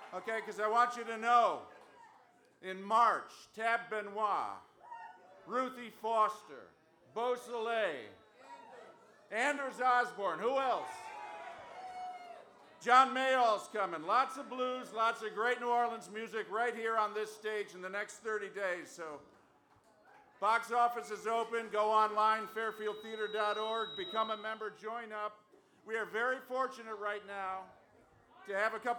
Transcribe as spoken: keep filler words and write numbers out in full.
Okay, because I want you to know, in March, Tab Benoit, Ruthie Foster, Beau Soleil, Anders Osborne, who else? John Mayall's coming. Lots of blues, lots of great New Orleans music right here on this stage in the next thirty days. So, box office is open. Go online, fairfield theater dot org. Become a member. Join up. We are very fortunate right now to have a couple